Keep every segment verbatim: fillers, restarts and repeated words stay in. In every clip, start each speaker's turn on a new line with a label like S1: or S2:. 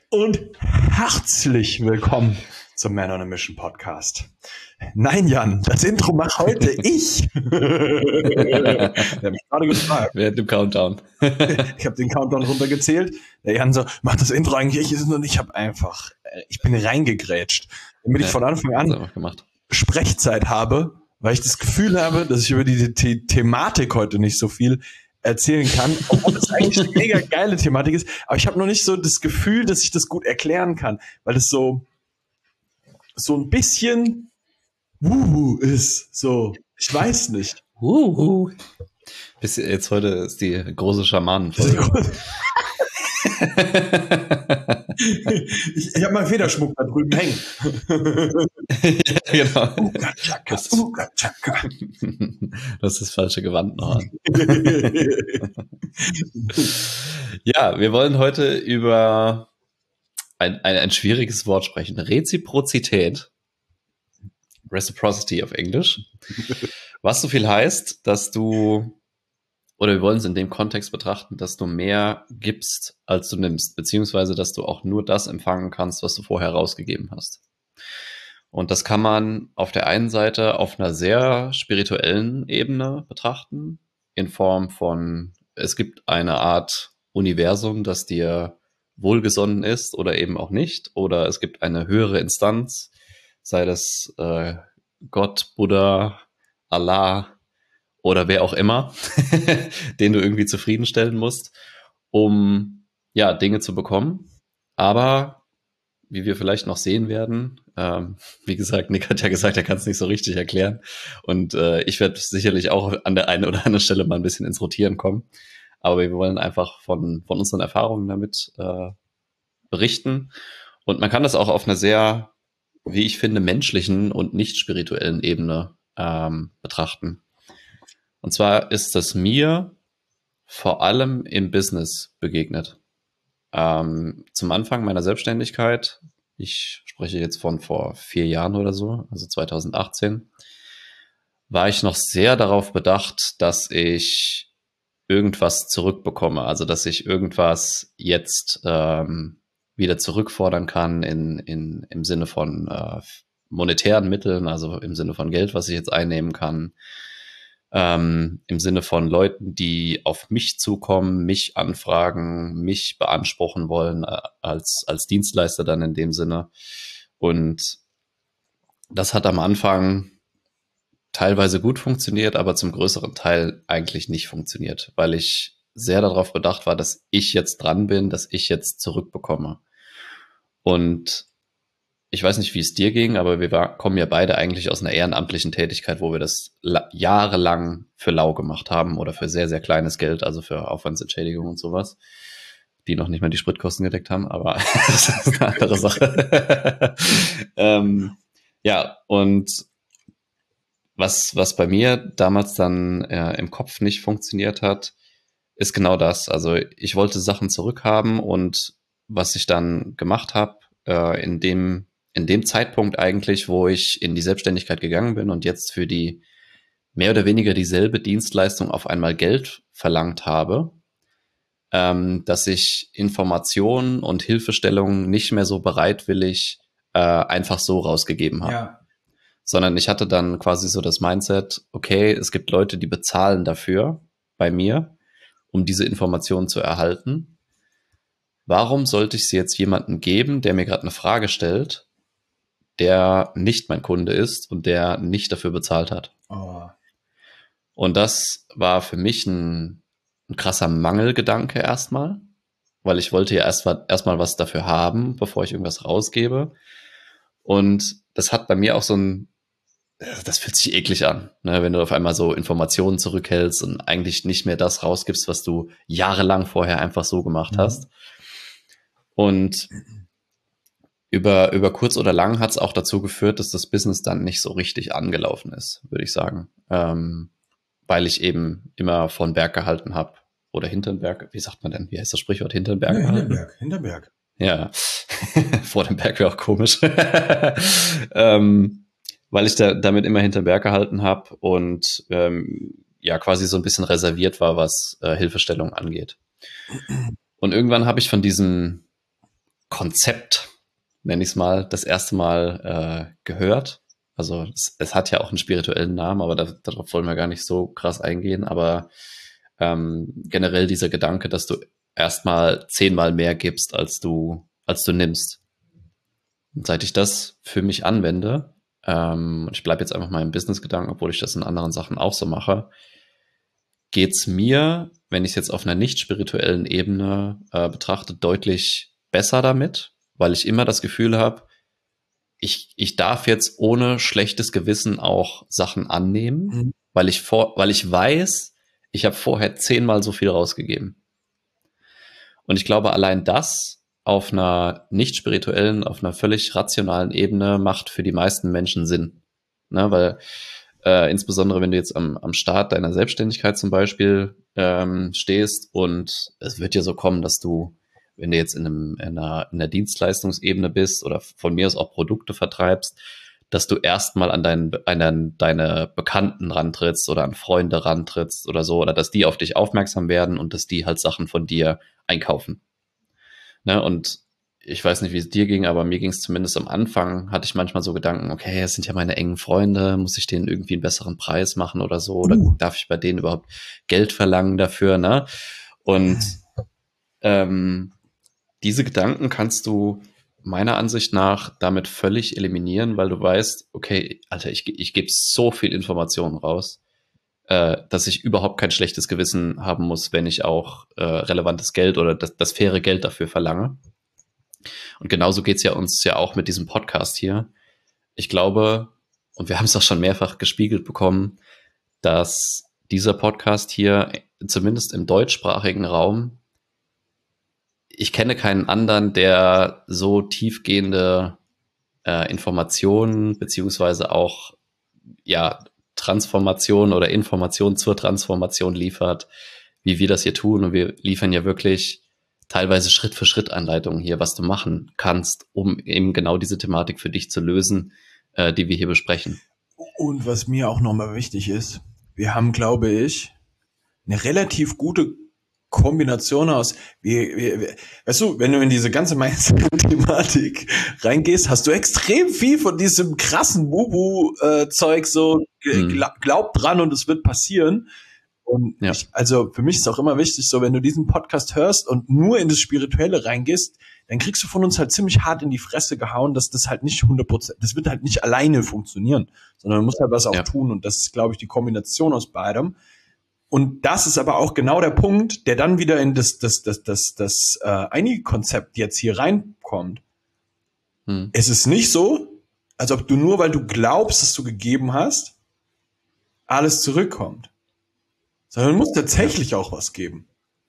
S1: Und herzlich willkommen zum Man on a Mission Podcast. Nein, Jan, das Intro mache heute ich. Der hat mich gerade gefragt.
S2: Während dem Countdown.
S1: Ich habe den Countdown runtergezählt. Der Jan so, macht das Intro eigentlich ich? Und ich habe einfach, ich bin reingegrätscht, damit ich von Anfang an Sprechzeit habe, weil ich das Gefühl habe, dass ich über die The- Thematik heute nicht so viel erzählen kann, obwohl das eigentlich eine mega geile Thematik ist. Aber ich habe noch nicht so das Gefühl, dass ich das gut erklären kann, weil es so so ein bisschen wuhu ist. So, ich weiß nicht.
S2: Wuhu. Bis jetzt heute ist die große Schamanenfolge.
S1: ich ich habe meinen Federschmuck da drüben hängen.
S2: Ja, genau.
S1: Uga Chaka, Uga Chaka.
S2: Das ist das falsche Gewand noch an. Ja, wir wollen heute über ein, ein, ein schwieriges Wort sprechen. Reziprozität. Reciprocity auf Englisch. Was so viel heißt, dass du, oder wir wollen es in dem Kontext betrachten, dass du mehr gibst, als du nimmst, beziehungsweise, dass du auch nur das empfangen kannst, was du vorher rausgegeben hast. Und das kann man auf der einen Seite auf einer sehr spirituellen Ebene betrachten, in Form von, es gibt eine Art Universum, das dir wohlgesonnen ist oder eben auch nicht, oder es gibt eine höhere Instanz, sei das äh, Gott, Buddha, Allah oder wer auch immer, den du irgendwie zufriedenstellen musst, um ja Dinge zu bekommen. Aber wie wir vielleicht noch sehen werden, ähm, wie gesagt, Nick hat ja gesagt, er kann es nicht so richtig erklären. Und äh, ich werde sicherlich auch an der einen oder anderen Stelle mal ein bisschen ins Rotieren kommen. Aber wir wollen einfach von, von unseren Erfahrungen damit äh, berichten. Und man kann das auch auf einer sehr, wie ich finde, menschlichen und nicht spirituellen Ebene ähm, betrachten. Und zwar ist das mir vor allem im Business begegnet. Ähm, zum Anfang meiner Selbstständigkeit, ich spreche jetzt von vor vier Jahren oder so, also zwanzig achtzehn, war ich noch sehr darauf bedacht, dass ich irgendwas zurückbekomme, also dass ich irgendwas jetzt ähm, wieder zurückfordern kann in, in, im Sinne von äh, monetären Mitteln, also im Sinne von Geld, was ich jetzt einnehmen kann, ähm, im Sinne von Leuten, die auf mich zukommen, mich anfragen, mich beanspruchen wollen äh, als, als Dienstleister dann in dem Sinne. Und das hat am Anfang teilweise gut funktioniert, aber zum größeren Teil eigentlich nicht funktioniert, weil ich sehr darauf bedacht war, dass ich jetzt dran bin, dass ich jetzt zurückbekomme. Und ich weiß nicht, wie es dir ging, aber wir war, kommen ja beide eigentlich aus einer ehrenamtlichen Tätigkeit, wo wir das la- jahrelang für lau gemacht haben oder für sehr, sehr kleines Geld, also für Aufwandsentschädigung und sowas, die noch nicht mal die Spritkosten gedeckt haben, aber das ist eine andere Sache. ähm, ja, und was, was bei mir damals dann äh, im Kopf nicht funktioniert hat, ist genau das. Also ich wollte Sachen zurückhaben und was ich dann gemacht habe, äh, in dem in dem Zeitpunkt eigentlich, wo ich in die Selbstständigkeit gegangen bin und jetzt für die mehr oder weniger dieselbe Dienstleistung auf einmal Geld verlangt habe, ähm, dass ich Informationen und Hilfestellungen nicht mehr so bereitwillig äh, einfach so rausgegeben habe.
S1: Ja.
S2: Sondern ich hatte dann quasi so das Mindset, okay, es gibt Leute, die bezahlen dafür bei mir, um diese Informationen zu erhalten. Warum sollte ich sie jetzt jemandem geben, der mir gerade eine Frage stellt, der nicht mein Kunde ist und der nicht dafür bezahlt hat?
S1: Oh.
S2: Und das war für mich ein, ein krasser Mangelgedanke erstmal, weil ich wollte ja erstmal erstmal was dafür haben, bevor ich irgendwas rausgebe. Und das hat bei mir auch so ein, das fühlt sich eklig an, ne, wenn du auf einmal so Informationen zurückhältst und eigentlich nicht mehr das rausgibst, was du jahrelang vorher einfach so gemacht
S1: Mhm.
S2: hast. Und über, über kurz oder lang hat es auch dazu geführt, dass das Business dann nicht so richtig angelaufen ist, würde ich sagen. Ähm, weil ich eben immer von Berg gehalten habe. Oder hinterm Berg, wie sagt man denn? Wie heißt das Sprichwort? Hinterm Berg
S1: Ja,
S2: gehalten?
S1: Hinterberg, Hinterberg.
S2: Ja, vor dem Berg wäre auch komisch. ähm, weil ich da damit immer hinterm Berg gehalten habe und ähm, ja quasi so ein bisschen reserviert war, was äh, Hilfestellung angeht. Und irgendwann habe ich von diesem Konzept, nenne ich es mal, das erste Mal äh, gehört. Also es, es hat ja auch einen spirituellen Namen, aber da, darauf wollen wir gar nicht so krass eingehen. Aber ähm, generell dieser Gedanke, dass du erstmal zehnmal mehr gibst, als du, als du nimmst. Und seit ich das für mich anwende, ähm, ich bleibe jetzt einfach mal im Business-Gedanken, obwohl ich das in anderen Sachen auch so mache, geht's mir, wenn ich es jetzt auf einer nicht spirituellen Ebene äh, betrachte, deutlich besser damit, weil ich immer das Gefühl habe, ich, ich darf jetzt ohne schlechtes Gewissen auch Sachen annehmen, mhm. weil ich vor, weil ich weiß, ich habe vorher zehnmal so viel rausgegeben. Und ich glaube, allein das auf einer nicht spirituellen, auf einer völlig rationalen Ebene macht für die meisten Menschen Sinn. Ne, weil äh, insbesondere, wenn du jetzt am, am Start deiner Selbstständigkeit zum Beispiel ähm, stehst und es wird ja so kommen, dass du, wenn du jetzt in, einem, in, einer, in einer Dienstleistungsebene bist oder von mir aus auch Produkte vertreibst, dass du erstmal an, dein, an deine Bekannten rantrittst oder an Freunde rantrittst oder so, oder dass die auf dich aufmerksam werden und dass die halt Sachen von dir einkaufen. Ne? Und ich weiß nicht, wie es dir ging, aber mir ging es zumindest am Anfang, hatte ich manchmal so Gedanken, okay, es sind ja meine engen Freunde, muss ich denen irgendwie einen besseren Preis machen oder so, oder uh. darf ich bei denen überhaupt Geld verlangen dafür, ne? Und ähm, diese Gedanken kannst du meiner Ansicht nach damit völlig eliminieren, weil du weißt, okay, Alter, ich, ich gebe so viel Informationen raus, äh, dass ich überhaupt kein schlechtes Gewissen haben muss, wenn ich auch äh, relevantes Geld oder das, das faire Geld dafür verlange. Und genauso geht's ja uns ja auch mit diesem Podcast hier. Ich glaube, und wir haben es auch schon mehrfach gespiegelt bekommen, dass dieser Podcast hier, zumindest im deutschsprachigen Raum, ich kenne keinen anderen, der so tiefgehende äh, Informationen beziehungsweise auch ja Transformation oder Informationen zur Transformation liefert, wie wir das hier tun. Und wir liefern ja wirklich teilweise Schritt für Schritt Anleitungen hier, was du machen kannst, um eben genau diese Thematik für dich zu lösen, äh, die wir hier besprechen.
S1: Und was mir auch nochmal wichtig ist, wir haben, glaube ich, eine relativ gute Kombination aus, wie, wie, wie, weißt du, wenn du in diese ganze Mindset-Thematik reingehst, hast du extrem viel von diesem krassen Bubu-Zeug, so hm. glaub dran und es wird passieren. Und ja. ich, also für mich ist auch immer wichtig, so wenn du diesen Podcast hörst und nur in das Spirituelle reingehst, dann kriegst du von uns halt ziemlich hart in die Fresse gehauen, dass das halt nicht hundert Prozent, das wird halt nicht alleine funktionieren, sondern du musst halt was auch ja. tun. Und das ist, glaube ich, die Kombination aus beidem. Und das ist aber auch genau der Punkt, der dann wieder in das, das, das, das, das äh, einige Konzept jetzt hier reinkommt. Hm. Es ist nicht so, als ob du nur, weil du glaubst, dass du gegeben hast, alles zurückkommt. Sondern du musst tatsächlich auch was geben.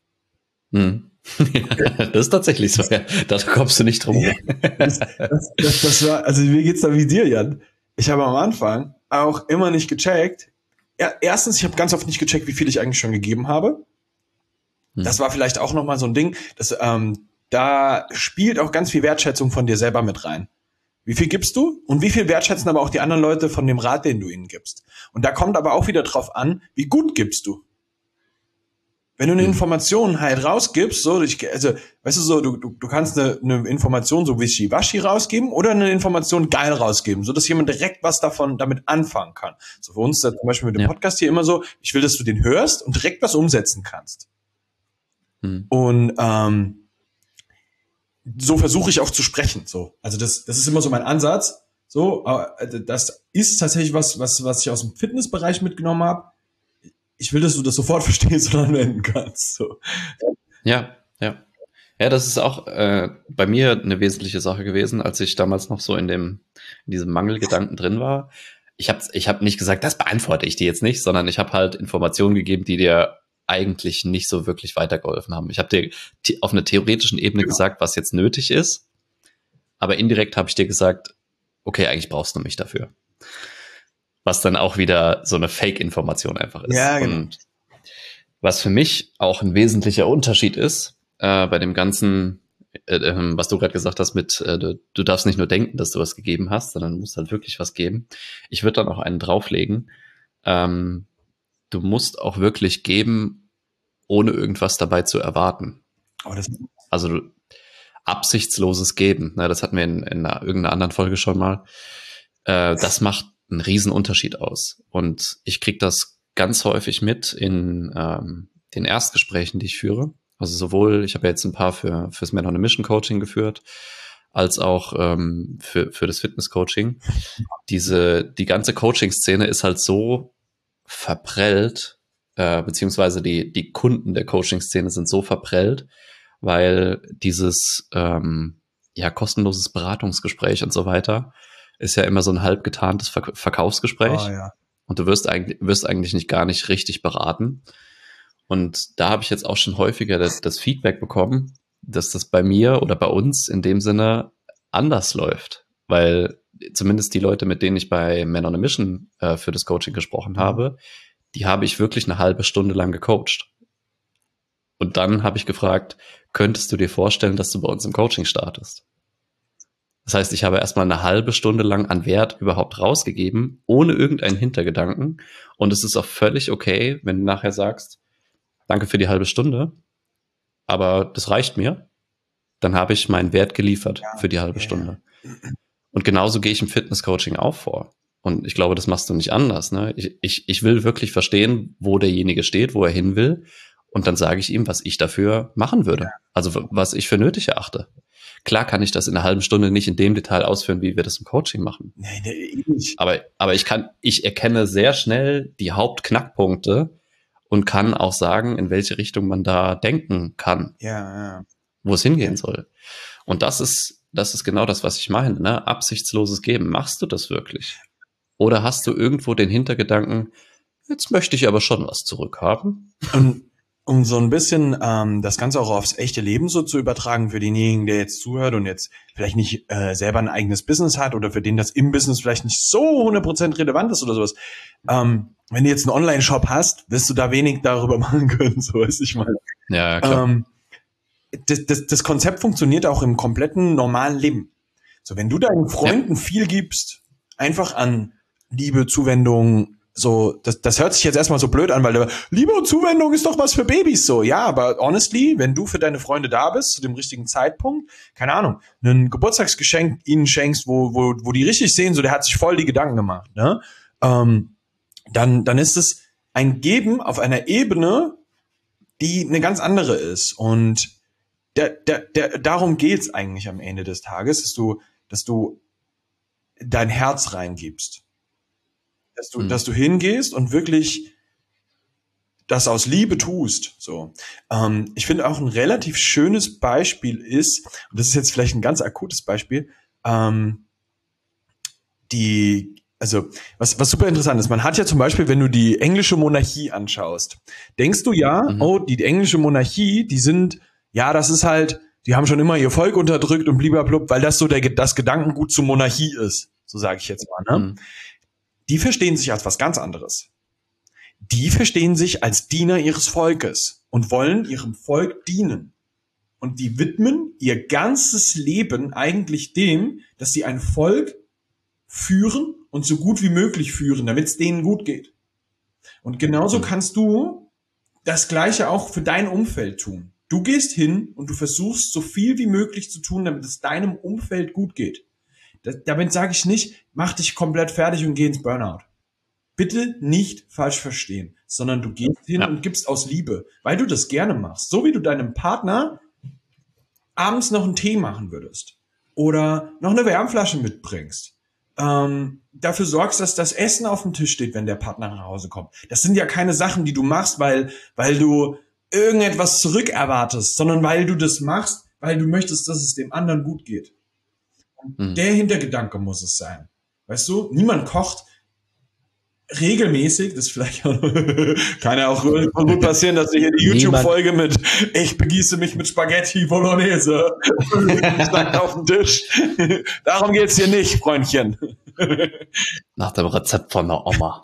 S2: Hm. Das ist tatsächlich so, ja. Da kommst du nicht drum. Ja,
S1: das, das, das, das war, also mir geht's da wie dir, Jan. Ich habe am Anfang auch immer nicht gecheckt. Ja, erstens, ich habe ganz oft nicht gecheckt, wie viel ich eigentlich schon gegeben habe. Hm. Das war vielleicht auch nochmal so ein Ding, dass, ähm, da spielt auch ganz viel Wertschätzung von dir selber mit rein. Wie viel gibst du? Und wie viel wertschätzen aber auch die anderen Leute von dem Rat, den du ihnen gibst? Und da kommt aber auch wieder drauf an, wie gut gibst du? Wenn du eine hm. Information halt rausgibst, so, ich, also, weißt du so, du, du, du kannst eine, eine Information so wischiwaschi rausgeben oder eine Information geil rausgeben, so dass jemand direkt was davon damit anfangen kann. So für uns da zum Beispiel mit dem ja. Podcast hier immer so, ich will, dass du den hörst und direkt was umsetzen kannst. Hm. Und ähm, so versuche ich auch zu sprechen. So, also das, das ist immer so mein Ansatz. So, aber das ist tatsächlich was, was, was ich aus dem Fitnessbereich mitgenommen habe. Ich will, dass du das sofort verstehst und anwenden kannst. So.
S2: Ja, ja. Ja, das ist auch äh, bei mir eine wesentliche Sache gewesen, als ich damals noch so in dem in diesem Mangelgedanken drin war. Ich habe ich hab nicht gesagt, das beantworte ich dir jetzt nicht, sondern ich habe halt Informationen gegeben, die dir eigentlich nicht so wirklich weitergeholfen haben. Ich habe dir auf einer theoretischen Ebene ja. gesagt, was jetzt nötig ist, aber indirekt habe ich dir gesagt, okay, eigentlich brauchst du mich dafür. Was dann auch wieder so eine Fake-Information einfach ist.
S1: Ja, genau.
S2: Und was für mich auch ein wesentlicher Unterschied ist, äh, bei dem ganzen, äh, äh, was du gerade gesagt hast mit, äh, du, du darfst nicht nur denken, dass du was gegeben hast, sondern du musst halt wirklich was geben. Ich würde dann auch einen drauflegen. Ähm, du musst auch wirklich geben, ohne irgendwas dabei zu erwarten.
S1: Oh, das
S2: also du, absichtsloses Geben, ne, das hatten wir in, in einer, irgendeiner anderen Folge schon mal, äh, das macht einen riesen Unterschied aus. Und ich kriege das ganz häufig mit in ähm, den Erstgesprächen, die ich führe. Also sowohl, ich habe ja jetzt ein paar für fürs Men on a Mission Coaching geführt, als auch ähm, für für das Fitness Coaching. Diese die ganze Coaching-Szene ist halt so verprellt, äh, beziehungsweise die die Kunden der Coaching-Szene sind so verprellt, weil dieses ähm, ja kostenloses Beratungsgespräch und so weiter ist ja immer so ein halb getarntes Ver- Verkaufsgespräch.
S1: Oh, ja.
S2: Und du wirst eigentlich wirst eigentlich nicht gar nicht richtig beraten. Und da habe ich jetzt auch schon häufiger das, das Feedback bekommen, dass das bei mir oder bei uns in dem Sinne anders läuft, weil zumindest die Leute, mit denen ich bei Men on a Mission äh, für das Coaching gesprochen habe, die habe ich wirklich eine halbe Stunde lang gecoacht. Und dann habe ich gefragt, könntest du dir vorstellen, dass du bei uns im Coaching startest? Das heißt, ich habe erstmal eine halbe Stunde lang an Wert überhaupt rausgegeben, ohne irgendeinen Hintergedanken. Und es ist auch völlig okay, wenn du nachher sagst, danke für die halbe Stunde, aber das reicht mir. Dann habe ich meinen Wert geliefert ja, für die halbe yeah. Stunde. Und genauso gehe ich im Fitness-Coaching auch vor. Und ich glaube, das machst du nicht anders. Ne? Ich, ich, ich will wirklich verstehen, wo derjenige steht, wo er hin will. Und dann sage ich ihm, was ich dafür machen würde. Ja. Also was ich für nötig erachte. Klar kann ich das in einer halben Stunde nicht in dem Detail ausführen, wie wir das im Coaching machen.
S1: Nee, nee, nicht.
S2: Aber, aber ich kann, ich erkenne sehr schnell die Hauptknackpunkte und kann auch sagen, in welche Richtung man da denken kann.
S1: Ja, ja.
S2: Wo es hingehen soll. Und das ist, das ist genau das, was ich meine, ne? Absichtsloses Geben. Machst du das wirklich? Oder hast du irgendwo den Hintergedanken, jetzt möchte ich aber schon was zurückhaben?
S1: Und um so ein bisschen ähm, das Ganze auch aufs echte Leben so zu übertragen für denjenigen, der jetzt zuhört und jetzt vielleicht nicht äh, selber ein eigenes Business hat oder für den das im Business vielleicht nicht so hundert Prozent relevant ist oder sowas. Ähm, wenn du jetzt einen Online-Shop hast, wirst du da wenig darüber machen können, so weiß ich mal.
S2: Ja, klar.
S1: Ähm, das, das, das Konzept funktioniert auch im kompletten normalen Leben. So, wenn du deinen Freunden ja. viel gibst, einfach an Liebe, Zuwendung, so, das, das hört sich jetzt erstmal so blöd an, weil der, Liebe und Zuwendung ist doch was für Babys, so, ja, aber honestly, wenn du für deine Freunde da bist, zu dem richtigen Zeitpunkt, keine Ahnung, ein Geburtstagsgeschenk ihnen schenkst, wo, wo, wo die richtig sehen, so, der hat sich voll die Gedanken gemacht, ne, ähm, dann, dann ist es ein Geben auf einer Ebene, die eine ganz andere ist. Und der, der, der, darum geht's eigentlich am Ende des Tages, dass du, dass du dein Herz reingibst. Dass du, mhm. dass du hingehst und wirklich das aus Liebe tust. So, ähm, ich finde auch ein relativ schönes Beispiel ist, und das ist jetzt vielleicht ein ganz akutes Beispiel, ähm, die Also, was, was super interessant ist, man hat ja zum Beispiel, wenn du die englische Monarchie anschaust, denkst du ja, mhm. oh, die englische Monarchie, die sind, ja, das ist halt, die haben schon immer ihr Volk unterdrückt und bliblablub, weil das so der, das Gedankengut zur Monarchie ist, so sage ich jetzt mal, ne? Mhm. Die verstehen sich als was ganz anderes. Die verstehen sich als Diener ihres Volkes und wollen ihrem Volk dienen. Und die widmen ihr ganzes Leben eigentlich dem, dass sie ein Volk führen und so gut wie möglich führen, damit es denen gut geht. Und genauso kannst du das Gleiche auch für dein Umfeld tun. Du gehst hin und du versuchst so viel wie möglich zu tun, damit es deinem Umfeld gut geht. Das, damit sage ich nicht, mach dich komplett fertig und geh ins Burnout. Bitte nicht falsch verstehen, sondern du gehst hin ja. und gibst aus Liebe, weil du das gerne machst. So wie du deinem Partner abends noch einen Tee machen würdest oder noch eine Wärmflasche mitbringst. Ähm, dafür sorgst, dass das Essen auf dem Tisch steht, wenn der Partner nach Hause kommt. Das sind ja keine Sachen, die du machst, weil, weil du irgendetwas zurückerwartest, sondern weil du das machst, weil du möchtest, dass es dem anderen gut geht. Und mhm. der Hintergedanke muss es sein. Weißt du, niemand kocht regelmäßig, das vielleicht auch, kann ja auch gut passieren, dass wir hier die YouTube-Folge mit ich begieße mich mit Spaghetti Bolognese auf den Tisch. Darum geht's hier nicht, Freundchen.
S2: Nach dem Rezept von der Oma.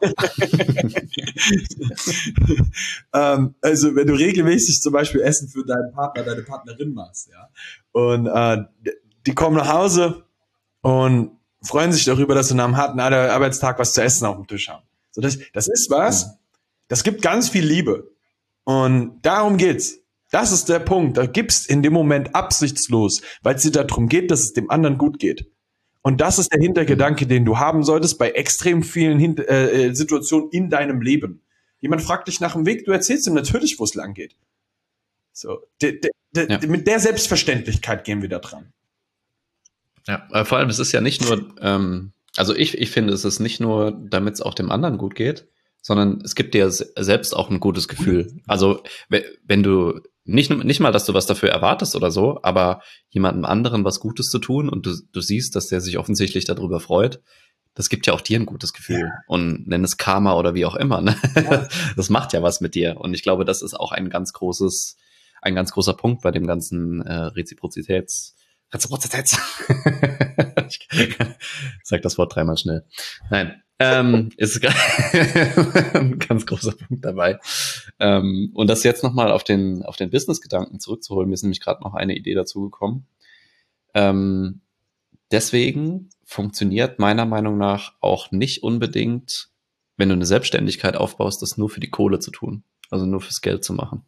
S1: ähm, also wenn du regelmäßig zum Beispiel Essen für deinen Partner, deine Partnerin machst, ja, und äh, die kommen nach Hause und freuen sich darüber, dass sie nach einem harten Arbeitstag was zu essen auf dem Tisch haben. So, das, das ist was, das gibt ganz viel Liebe. Und darum geht's. Das ist der Punkt. Da gibst in dem Moment absichtslos, weil es dir darum geht, dass es dem anderen gut geht. Und das ist der Hintergedanke, den du haben solltest bei extrem vielen Hin- äh, Situationen in deinem Leben. Jemand fragt dich nach dem Weg, du erzählst ihm natürlich, wo es lang geht. So, de, de, de, ja. Mit der Selbstverständlichkeit gehen wir da dran.
S2: Ja, aber vor allem, es ist ja nicht nur, ähm, also ich, ich finde, es ist nicht nur, damit es auch dem anderen gut geht, sondern es gibt dir selbst auch ein gutes Gefühl. Also wenn du nicht, nicht mal, dass du was dafür erwartest oder so, aber jemandem anderen was Gutes zu tun und du, du siehst, dass der sich offensichtlich darüber freut, das gibt ja auch dir ein gutes Gefühl. Ja. Und nenn es Karma oder wie auch immer. Ne? Ja. Das macht ja was mit dir. Und ich glaube, das ist auch ein ganz großes, ein ganz großer Punkt bei dem ganzen äh, Reziprozitäts, Reziprozitäts. Ich sag das Wort dreimal schnell. Nein. Ähm, ist ein ganz großer Punkt dabei. Ähm, und das jetzt nochmal auf den, auf den Business-Gedanken zurückzuholen, mir ist nämlich gerade noch eine Idee dazu gekommen. Ähm, deswegen funktioniert meiner Meinung nach auch nicht unbedingt, wenn du eine Selbstständigkeit aufbaust, das nur für die Kohle zu tun. Also nur fürs Geld zu machen.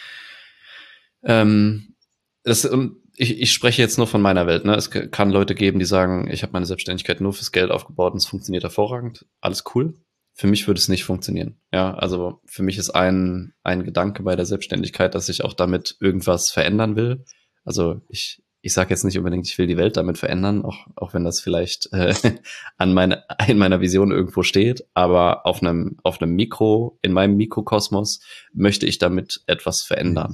S2: Ähm, das, und ich, ich spreche jetzt nur von meiner Welt. Ne? Es kann Leute geben, die sagen, ich habe meine Selbstständigkeit nur fürs Geld aufgebaut und es funktioniert hervorragend. Alles cool. Für mich würde es nicht funktionieren. Ja, also für mich ist ein, ein Gedanke bei der Selbstständigkeit, dass ich auch damit irgendwas verändern will. Also ich, ich sage jetzt nicht unbedingt, ich will die Welt damit verändern, auch, auch wenn das vielleicht äh, an meine, in meiner Vision irgendwo steht. Aber auf einem, auf einem Mikro, in meinem Mikrokosmos möchte ich damit etwas verändern.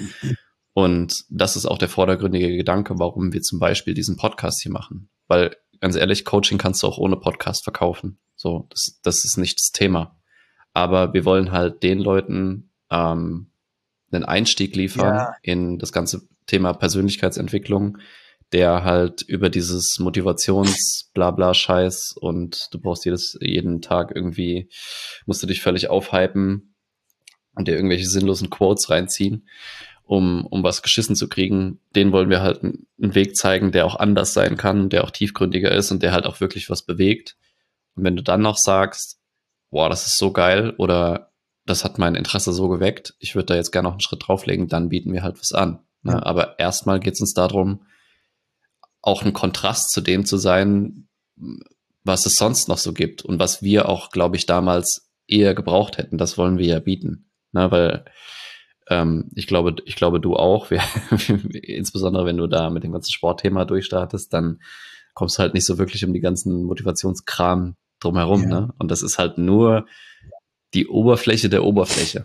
S2: Und das ist auch der vordergründige Gedanke, warum wir zum Beispiel diesen Podcast hier machen. Weil, ganz ehrlich, Coaching kannst du auch ohne Podcast verkaufen. So, das, das ist nicht das Thema. Aber wir wollen halt den Leuten ähm, einen Einstieg liefern ja. in das ganze Thema Persönlichkeitsentwicklung, der halt über dieses Motivations-Blabla-Scheiß und du brauchst jedes, jeden Tag irgendwie, musst du dich völlig aufhypen und dir irgendwelche sinnlosen Quotes reinziehen, um um was geschissen zu kriegen, den wollen wir halt einen Weg zeigen, der auch anders sein kann, der auch tiefgründiger ist und der halt auch wirklich was bewegt. Und wenn du dann noch sagst, boah, das ist so geil oder das hat mein Interesse so geweckt, ich würde da jetzt gerne noch einen Schritt drauflegen, dann bieten wir halt was an. Ne? Ja. Aber erstmal geht es uns darum, auch ein Kontrast zu dem zu sein, was es sonst noch so gibt und was wir auch, glaube ich, damals eher gebraucht hätten. Das wollen wir ja bieten. Ne? Weil Ich glaube, ich glaube, du auch. Wir, insbesondere wenn du da mit dem ganzen Sportthema durchstartest, dann kommst du halt nicht so wirklich um die ganzen Motivationskram drumherum. Ja. Ne? Und das ist halt nur die Oberfläche der Oberfläche.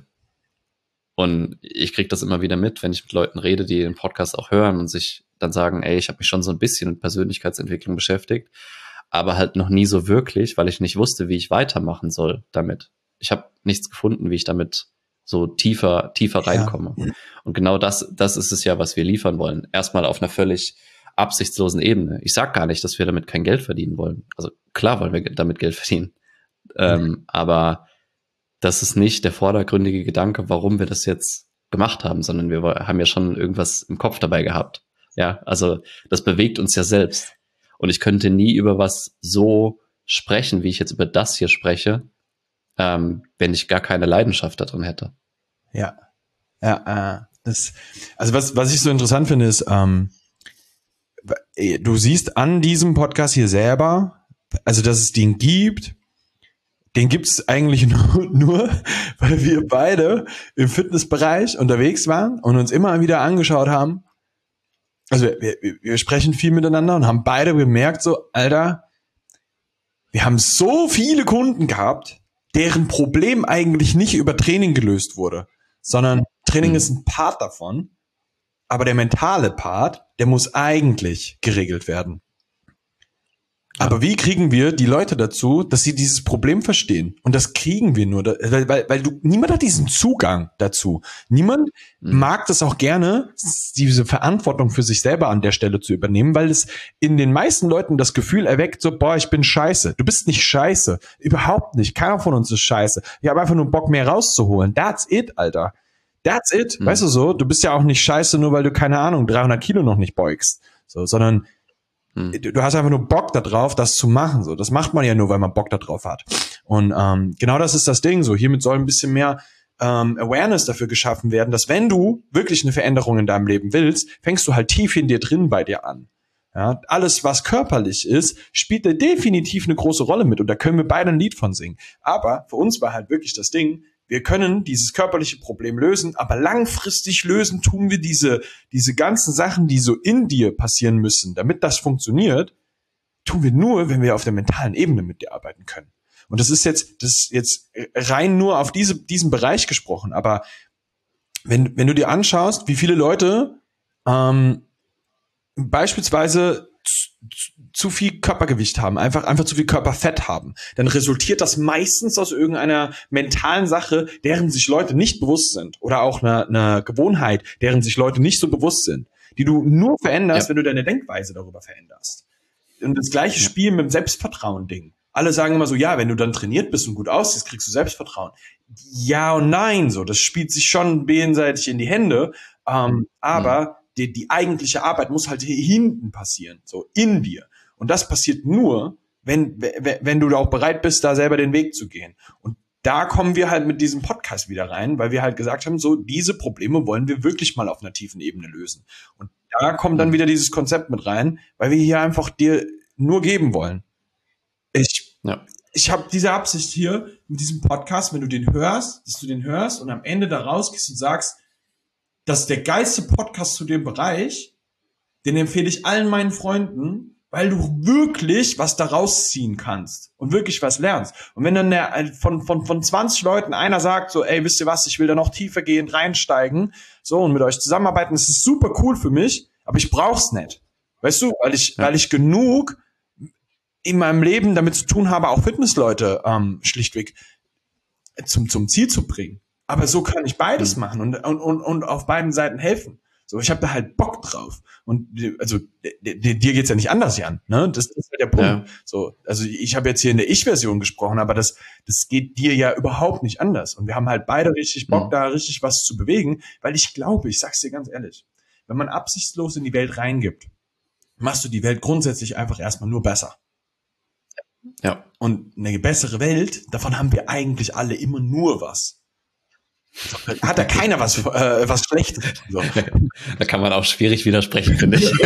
S2: Und ich kriege das immer wieder mit, wenn ich mit Leuten rede, die den Podcast auch hören und sich dann sagen, ey, ich habe mich schon so ein bisschen mit Persönlichkeitsentwicklung beschäftigt, aber halt noch nie so wirklich, weil ich nicht wusste, wie ich weitermachen soll damit. Ich habe nichts gefunden, wie ich damit so tiefer, tiefer reinkomme. Ja. Und genau das, das ist es ja, was wir liefern wollen. Erstmal auf einer völlig absichtslosen Ebene. Ich sag gar nicht, dass wir damit kein Geld verdienen wollen. Also klar wollen wir damit Geld verdienen. Ja. Ähm, aber das ist nicht der vordergründige Gedanke, warum wir das jetzt gemacht haben, sondern wir haben ja schon irgendwas im Kopf dabei gehabt. Ja, also das bewegt uns ja selbst. Und ich könnte nie über was so sprechen, wie ich jetzt über das hier spreche, Ähm, wenn ich gar keine Leidenschaft da drin hätte.
S1: Ja, ja, äh, das, also was, was ich so interessant finde, ist, ähm, du siehst an diesem Podcast hier selber, also dass es den gibt, den gibt es eigentlich nur, nur, weil wir beide im Fitnessbereich unterwegs waren und uns immer wieder angeschaut haben. Also wir, wir, wir sprechen viel miteinander und haben beide gemerkt, so, Alter, wir haben so viele Kunden gehabt, deren Problem eigentlich nicht über Training gelöst wurde, sondern Training mhm. ist ein Part davon, aber der mentale Part, der muss eigentlich geregelt werden. Ja. Aber wie kriegen wir die Leute dazu, dass sie dieses Problem verstehen? Und das kriegen wir nur, weil, weil, weil du, niemand hat diesen Zugang dazu. Niemand mhm. mag das auch gerne, diese Verantwortung für sich selber an der Stelle zu übernehmen, weil es in den meisten Leuten das Gefühl erweckt, so, boah, ich bin scheiße. Du bist nicht scheiße. Überhaupt nicht. Keiner von uns ist scheiße. Ich habe einfach nur Bock, mehr rauszuholen. That's it, Alter. That's it. Mhm. Weißt du so? Du bist ja auch nicht scheiße, nur weil du, keine Ahnung, dreihundert Kilo noch nicht beugst. So, sondern du hast einfach nur Bock da drauf, das zu machen. So, das macht man ja nur, weil man Bock da drauf hat. Und ähm, genau das ist das Ding. So, hiermit soll ein bisschen mehr ähm, Awareness dafür geschaffen werden, dass wenn du wirklich eine Veränderung in deinem Leben willst, fängst du halt tief in dir drin bei dir an. Ja, alles, was körperlich ist, spielt da definitiv eine große Rolle mit und da können wir beide ein Lied von singen. Aber für uns war halt wirklich das Ding, wir können dieses körperliche Problem lösen, aber langfristig lösen tun wir diese, diese ganzen Sachen, die so in dir passieren müssen, damit das funktioniert, tun wir nur, wenn wir auf der mentalen Ebene mit dir arbeiten können. Und das ist jetzt, das ist jetzt rein nur auf diese, diesen Bereich gesprochen, aber wenn, wenn du dir anschaust, wie viele Leute ähm, beispielsweise zu, zu viel Körpergewicht haben, einfach einfach zu viel Körperfett haben, dann resultiert das meistens aus irgendeiner mentalen Sache, deren sich Leute nicht bewusst sind oder auch einer, einer Gewohnheit, deren sich Leute nicht so bewusst sind, die du nur veränderst, ja. wenn du deine Denkweise darüber veränderst. Und das gleiche ja. Spiel mit dem Selbstvertrauen-Ding. Alle sagen immer so, ja, wenn du dann trainiert bist und gut aussiehst, kriegst du Selbstvertrauen. Ja und nein, so, das spielt sich schon beidseitig in die Hände, ähm, aber mhm. die, die eigentliche Arbeit muss halt hier hinten passieren, so in dir. Und das passiert nur, wenn, wenn du auch bereit bist, da selber den Weg zu gehen. Und da kommen wir halt mit diesem Podcast wieder rein, weil wir halt gesagt haben, so, diese Probleme wollen wir wirklich mal auf einer tiefen Ebene lösen. Und da kommt dann wieder dieses Konzept mit rein, weil wir hier einfach dir nur geben wollen. Ich, ja. ich habe diese Absicht hier mit diesem Podcast, wenn du den hörst, dass du den hörst und am Ende da rausgehst und sagst, das ist der geilste Podcast zu dem Bereich, den empfehle ich allen meinen Freunden, weil du wirklich was daraus ziehen kannst und wirklich was lernst. Und wenn dann der, von, von, von zwanzig Leuten einer sagt so, ey, wisst ihr was, ich will da noch tiefer gehen, reinsteigen, so, und mit euch zusammenarbeiten, das ist super cool für mich, aber ich brauch's nicht. Weißt du, weil ich, ja. weil ich genug in meinem Leben damit zu tun habe, auch Fitnessleute ähm, schlichtweg zum, zum Ziel zu bringen. Aber so kann ich beides mhm. machen und, und, und, und auf beiden Seiten helfen. So, ich habe da halt Bock drauf. Und also dir, dir geht's ja nicht anders, Jan. Ne? Das, das ist halt der Punkt. Ja. So, also ich habe jetzt hier in der Ich-Version gesprochen, aber das, das geht dir ja überhaupt nicht anders. Und wir haben halt beide richtig Bock, mhm. da richtig was zu bewegen, weil ich glaube, ich sag's dir ganz ehrlich, wenn man absichtslos in die Welt reingibt, machst du die Welt grundsätzlich einfach erstmal nur besser. Ja. Und eine bessere Welt, davon haben wir eigentlich alle immer nur was. Hat da keiner was, äh, was Schlechtes. So.
S2: Da kann man auch schwierig widersprechen, finde ich.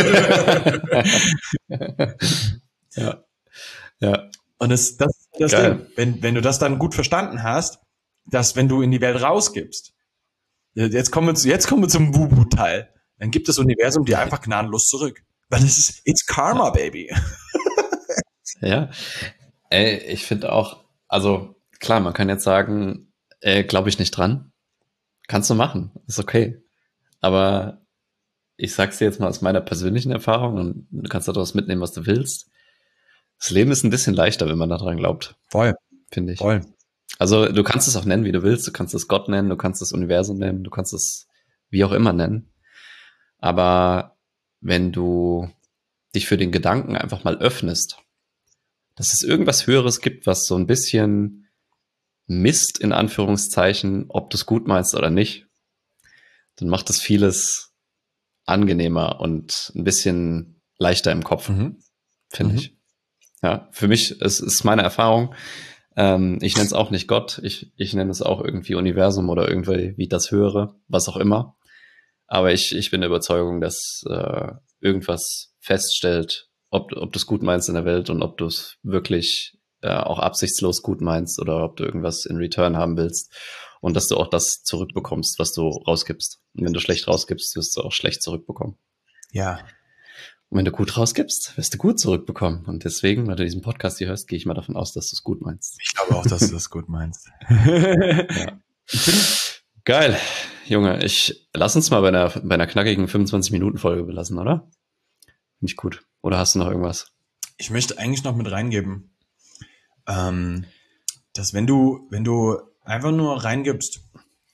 S1: ja. Ja. Und das, das, das Ding, wenn, wenn du das dann gut verstanden hast, dass wenn du in die Welt rausgibst, jetzt kommen wir, zu, jetzt kommen wir zum Wubu-Teil, dann gibt das Universum dir einfach gnadenlos zurück. Weil es ist, it's Karma, baby.
S2: Ja. Ey, ich finde auch, also klar, man kann jetzt sagen, äh, glaube ich nicht dran. Kannst du machen, ist okay. Aber ich sag's dir jetzt mal aus meiner persönlichen Erfahrung und du kannst daraus mitnehmen, was du willst. Das Leben ist ein bisschen leichter, wenn man daran glaubt.
S1: Voll.
S2: Finde ich.
S1: Voll.
S2: Also du kannst es auch nennen, wie du willst. Du kannst es Gott nennen, du kannst es Universum nennen, du kannst es wie auch immer nennen. Aber wenn du dich für den Gedanken einfach mal öffnest, dass es irgendwas Höheres gibt, was so ein bisschen misst, in Anführungszeichen, ob du es gut meinst oder nicht, dann macht das vieles angenehmer und ein bisschen leichter im Kopf, mhm. finde mhm. ich. Ja, für mich ist, ist meine Erfahrung, ähm, ich nenne es auch nicht Gott, ich, ich nenne es auch irgendwie Universum oder irgendwie wie das Höhere, was auch immer. Aber ich, ich bin der Überzeugung, dass äh, irgendwas feststellt, ob, ob du es gut meinst in der Welt und ob du es wirklich äh, auch absichtslos gut meinst oder ob du irgendwas in Return haben willst und dass du auch das zurückbekommst, was du rausgibst. Und wenn du schlecht rausgibst, wirst du auch schlecht zurückbekommen.
S1: Ja.
S2: Und wenn du gut rausgibst, wirst du gut zurückbekommen. Und deswegen, wenn du diesen Podcast hier hörst, gehe ich mal davon aus, dass du es gut meinst.
S1: Ich glaube auch, dass du das gut meinst. Ja.
S2: Ich bin geil, Junge. Ich lass uns mal bei einer, bei einer knackigen fünfundzwanzig-Minuten-Folge belassen, oder? Finde ich gut. Oder hast du noch irgendwas?
S1: Ich möchte eigentlich noch mit reingeben, ähm, dass wenn du, wenn du einfach nur reingibst,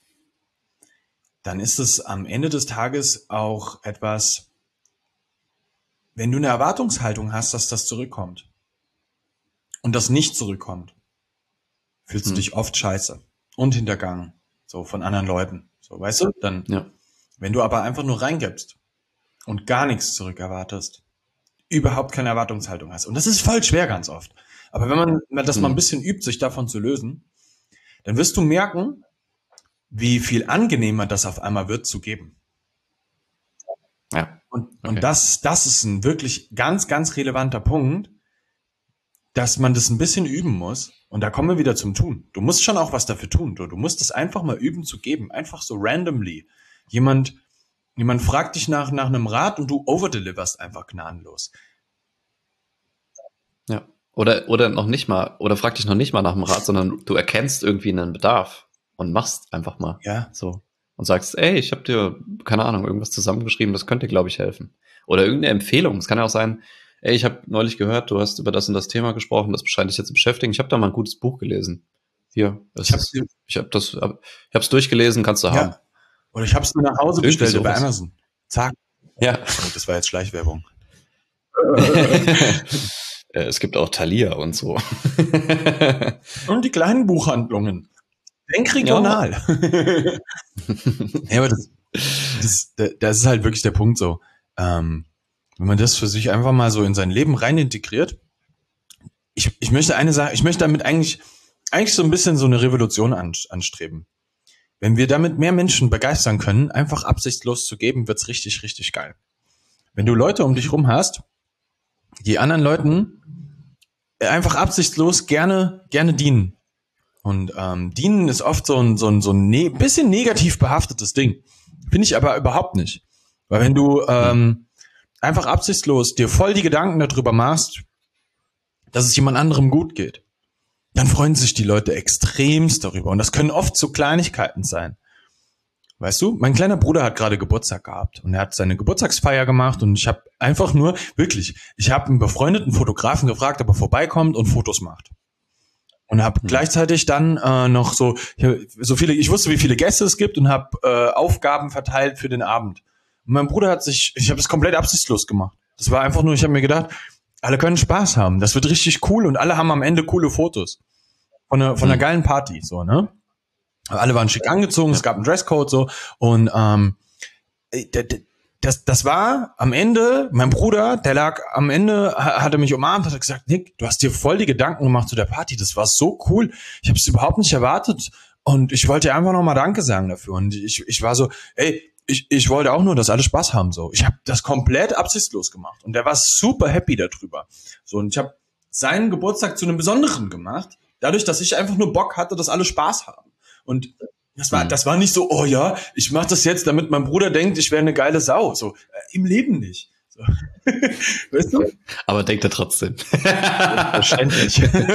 S1: dann ist es am Ende des Tages auch etwas, wenn du eine Erwartungshaltung hast, dass das zurückkommt und das nicht zurückkommt, fühlst hm. du dich oft scheiße und hintergangen, so von anderen Leuten. So, weißt du? Dann, ja. Wenn du aber einfach nur reingibst und gar nichts zurückerwartest, überhaupt keine Erwartungshaltung hast. Und das ist voll schwer ganz oft. Aber wenn man das hm. mal ein bisschen übt, sich davon zu lösen, dann wirst du merken, wie viel angenehmer das auf einmal wird zu geben.
S2: Ja.
S1: Und,
S2: okay.
S1: und das, das ist ein wirklich ganz, ganz relevanter Punkt, dass man das ein bisschen üben muss. Und da kommen wir wieder zum Tun. Du musst schon auch was dafür tun. Du, du musst es einfach mal üben zu geben. Einfach so randomly. Jemand, jemand fragt dich nach, nach einem Rat und du overdeliverst einfach gnadenlos.
S2: Ja. Oder, oder noch nicht mal, oder frag dich noch nicht mal nach dem Rat, sondern du erkennst irgendwie einen Bedarf und machst einfach mal.
S1: Ja.
S2: So. Und sagst, ey, ich habe dir, keine Ahnung, irgendwas zusammengeschrieben, das könnte dir, glaube ich, helfen. Oder irgendeine Empfehlung. Es kann ja auch sein, ey, ich habe neulich gehört, du hast über das und das Thema gesprochen, das scheint dich jetzt zu beschäftigen. Ich habe da mal ein gutes Buch gelesen. Hier, das
S1: ich habe
S2: ich hab das, hab, ich habe es durchgelesen, kannst du ja haben.
S1: Oder ich habe es mir nach Hause
S2: Irgendwie
S1: bestellt
S2: sowas.
S1: bei Amazon. Zack.
S2: Ja.
S1: Oh, das war jetzt Schleichwerbung.
S2: Es gibt auch Thalia und so.
S1: Und die kleinen Buchhandlungen. Denk regional. Ja, ja aber das, das, das ist halt wirklich der Punkt so. Ähm, wenn man das für sich einfach mal so in sein Leben rein integriert. Ich, ich möchte eine Sache, ich möchte damit eigentlich, eigentlich so ein bisschen so eine Revolution an, anstreben. Wenn wir damit mehr Menschen begeistern können, einfach absichtslos zu geben, wird's richtig, richtig geil. Wenn du Leute um dich rum hast, die anderen Leuten einfach absichtslos gerne, gerne dienen. Und ähm, dienen ist oft so ein, so ein, so ein ne- bisschen negativ behaftetes Ding. Finde ich aber überhaupt nicht. Weil wenn du ähm, einfach absichtslos dir voll die Gedanken darüber machst, dass es jemand anderem gut geht, dann freuen sich die Leute extremst darüber. Und das können oft so Kleinigkeiten sein. Weißt du, mein kleiner Bruder hat gerade Geburtstag gehabt und er hat seine Geburtstagsfeier gemacht und ich habe einfach nur, wirklich, ich habe einen befreundeten Fotografen gefragt, ob er vorbeikommt und Fotos macht. Und habe hm. gleichzeitig dann äh, noch so so viele, ich wusste, wie viele Gäste es gibt und habe äh, Aufgaben verteilt für den Abend. Und mein Bruder hat sich, ich habe es komplett absichtslos gemacht. Das war einfach nur, ich habe mir gedacht, alle können Spaß haben, das wird richtig cool und alle haben am Ende coole Fotos von einer, von einer hm. geilen Party, so, ne? Alle waren schick angezogen, ja. Es gab einen Dresscode so und ähm, das, das war am Ende, mein Bruder, der lag am Ende, hat er mich umarmt, hat gesagt, Nick, du hast dir voll die Gedanken gemacht zu der Party, das war so cool, ich habe es überhaupt nicht erwartet und ich wollte dir einfach nochmal Danke sagen dafür und ich, ich war so, ey, ich, ich wollte auch nur, dass alle Spaß haben so. Ich habe das komplett absichtslos gemacht und der war super happy darüber. So und ich habe seinen Geburtstag zu einem Besonderen gemacht, dadurch, dass ich einfach nur Bock hatte, dass alle Spaß haben. Und das war, das war nicht so, oh ja, ich mache das jetzt, damit mein Bruder denkt, ich wäre eine geile Sau. So, äh, im Leben nicht. So. Weißt du?
S2: Aber denkt er trotzdem.
S1: Selbstverständlich.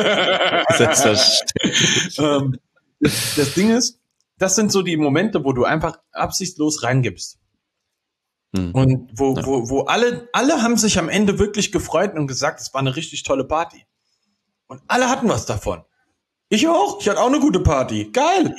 S2: Selbstverständlich.
S1: ähm, das, das Ding ist, das sind so die Momente, wo du einfach absichtslos reingibst. Hm. Und wo, ja. wo, wo alle, alle haben sich am Ende wirklich gefreut und gesagt, es war eine richtig tolle Party. Und alle hatten was davon. Ich auch. Ich hatte auch eine gute Party. Geil.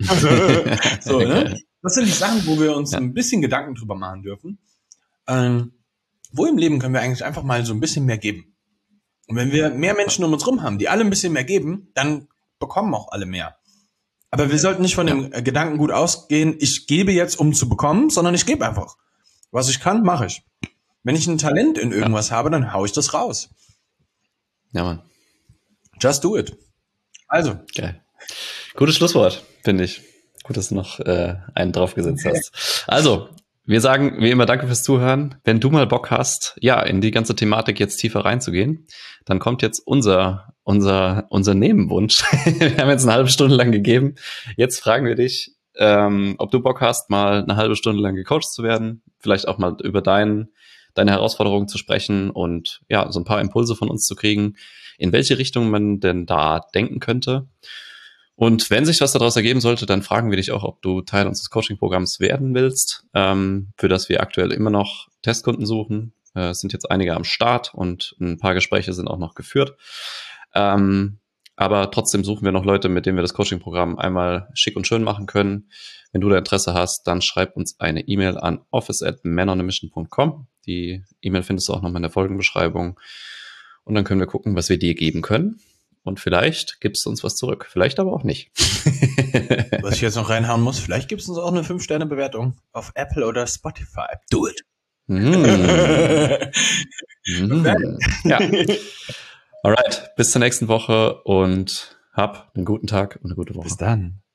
S1: So, ne? Das sind die Sachen, wo wir uns ja. ein bisschen Gedanken drüber machen dürfen. Ähm, wo im Leben können wir eigentlich einfach mal so ein bisschen mehr geben? Und wenn wir mehr Menschen um uns rum haben, die alle ein bisschen mehr geben, dann bekommen auch alle mehr. Aber wir sollten nicht von ja. dem Gedanken gut ausgehen, ich gebe jetzt, um zu bekommen, sondern ich gebe einfach. Was ich kann, mache ich. Wenn ich ein Talent in irgendwas ja. habe, dann hau ich das raus.
S2: Ja, Mann.
S1: Just do it. Also.
S2: Geil. Gutes Schlusswort, finde ich. Gut, dass du noch äh, einen draufgesetzt hast. Also, wir sagen wie immer danke fürs Zuhören. Wenn du mal Bock hast, ja, in die ganze Thematik jetzt tiefer reinzugehen, dann kommt jetzt unser unser unser Nebenwunsch. Wir haben jetzt eine halbe Stunde lang gegeben. Jetzt fragen wir dich, ähm, ob du Bock hast, mal eine halbe Stunde lang gecoacht zu werden, vielleicht auch mal über dein, deine Herausforderungen zu sprechen und ja, so ein paar Impulse von uns zu kriegen, in welche Richtung man denn da denken könnte. Und wenn sich was daraus ergeben sollte, dann fragen wir dich auch, ob du Teil unseres Coaching-Programms werden willst, ähm, für das wir aktuell immer noch Testkunden suchen. Äh, es sind jetzt einige am Start und ein paar Gespräche sind auch noch geführt. Ähm, aber trotzdem suchen wir noch Leute, mit denen wir das Coaching-Programm einmal schick und schön machen können. Wenn du da Interesse hast, dann schreib uns eine E-Mail an office at men on a mission dot com. Die E-Mail findest du auch nochmal in der Folgenbeschreibung. Und dann können wir gucken, was wir dir geben können. Und vielleicht gibst du uns was zurück. Vielleicht aber auch nicht.
S1: Was ich jetzt noch reinhauen muss, vielleicht gibst du uns auch eine fünf Sterne Bewertung auf Apple oder Spotify. Do it.
S2: Mm. mm. Ja. Alright, bis zur nächsten Woche und hab einen guten Tag und eine gute Woche.
S1: Bis dann.